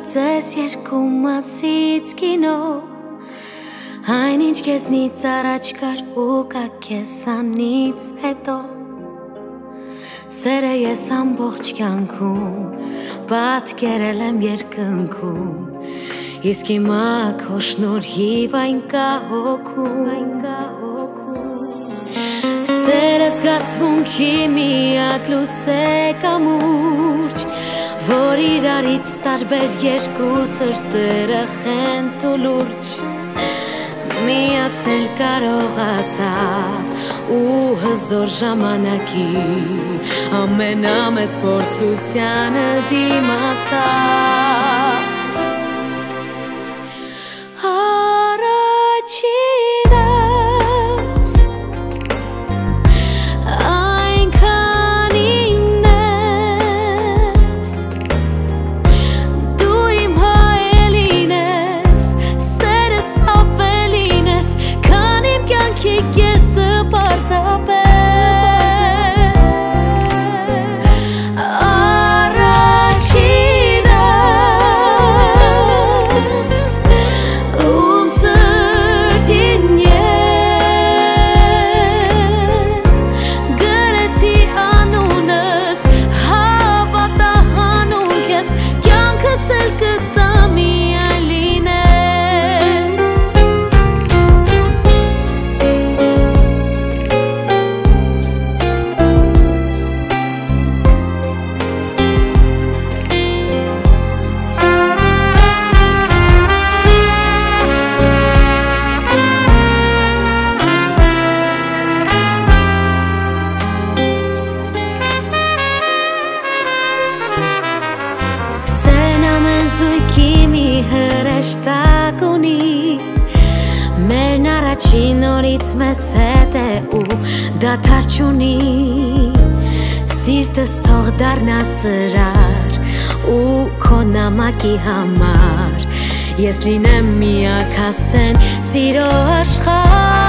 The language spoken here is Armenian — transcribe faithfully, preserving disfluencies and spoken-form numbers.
Ձեզ երկու մասից կինո Այն ինչ քեզնից առաջ կար ու կա քեզանից հետո Սերը ես ամբողջ կյանքում պատկերել եմ երկնքում Իսկ հիմա քո շնորհիվ այն կա հոգում Սերը զգացմունքի միակ լույսե կամուրջ Որ իրարից տարբեր երկու սրտերը խենթ ու լուրջ Միացնել կարողացավ ու հզոր ժամանակի Ամենամեծ փորձությանը դիմացավ Մերն առաջին օրից մեզ հետ է ու դադար չունի Սիրտս թող դառնա ծրար ու քո նամակի համար Ես լինեմ միակ հասցեն սիրո աշխարհ